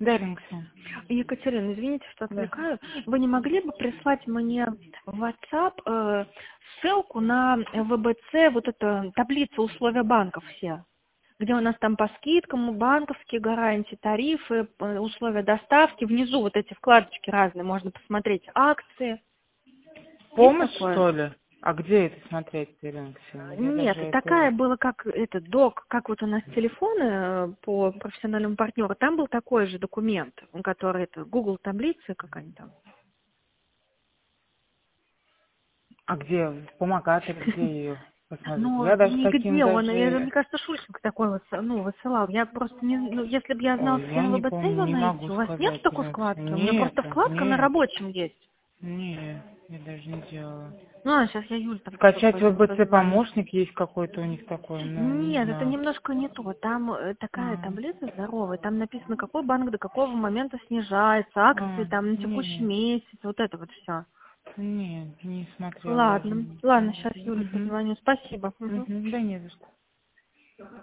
Да, Алексей. Екатерина, извините, что Да. отвлекаю. Вы не могли бы прислать мне в WhatsApp ссылку на ВБЦ, вот эта таблица условия банков все, где у нас там по скидкам, банковские гарантии, тарифы, условия доставки. Внизу вот эти вкладочки разные, можно посмотреть акции. Есть Помощь, такое? что ли? А где это смотреть, Ирина Алексеевна? Я Нет, даже это... такая была, как этот док, как вот у нас телефоны по профессиональному партнеру, там был такой же документ, который это Google таблицы, как они там. А где? В помогаторе, где ее посмотреть? Ну, Я даже таким нигде он, даже... мне кажется, Шульшик такой вот, высылал. Я просто не, ну, если бы я знала, Ой, где я на не ВБЦ помню, ее не могу найти, у вас нет сказать, такой Ирина вкладки? У Алексеевна. меня просто Нет, вкладка на нет, рабочем есть. нет, я даже не делала. Ну, а сейчас я Юль там Скачать пойду ВБЦ позвоню. помощник есть какой-то у них такой, но не Нет, это знаю. немножко не то. Там такая А, таблица здоровая, там написано, какой банк до какого момента снижается, акции там на текущий не, месяц, вот это вот все. не смотрела даже. Ладно, ладно, сейчас Юле Угу, позвоню. Спасибо. Мгм. угу, да не за что.